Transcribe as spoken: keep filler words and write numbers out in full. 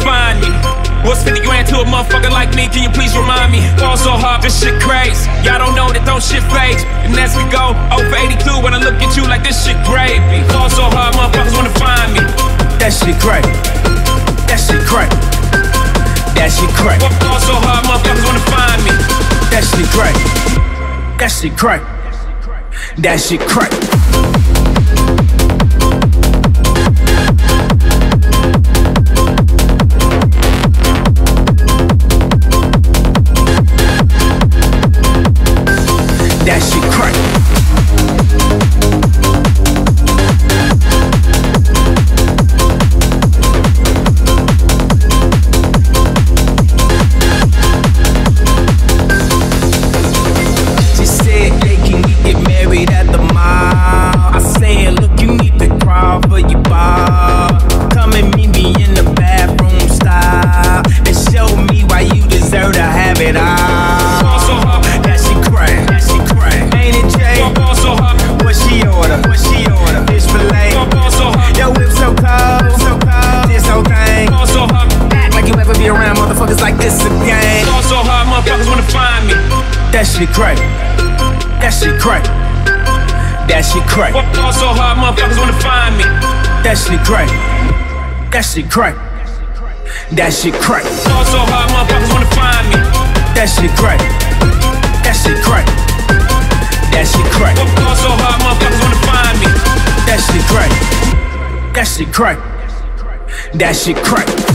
find me. What's fifty grand to a motherfucker like me? Can you please remind me? Fall so hard, this shit crazy. Y'all don't know that don't shit fades. And as we go, over eighty-two when I look at you like this shit gravy. Fall so hard, motherfuckers wanna find me. That shit crazy. That shit crazy. That shit crazy. Fall so hard, motherfuckers wanna find me. That shit crazy. That shit crazy. That shit crazy. That shit crazy. She said, hey, can we get married at the mall? I said, look, you need to crawl for your bar. Come and meet me in the bathroom style and show me why you deserve to have it all. That shit crazy. That shit crazy. Ain't it, Jay? What she order? What she order? Fish fillet. Yo, whip so cold, so cold. This whole thing. Act like you ever be around motherfuckers like this again. Fall so hard, motherfuckers wanna find me. That shit crazy. That shit crazy. That shit crazy. Fall so hard, motherfuckers wanna find me. That shit crazy. That shit crazy. That shit crazy. Fall so hard, motherfuckers wanna find me. That shit crazy. That shit crazy. That shit crazy. Fall so hard, motherfuckers wanna find me. That shit crazy. That shit crazy. That shit crazy.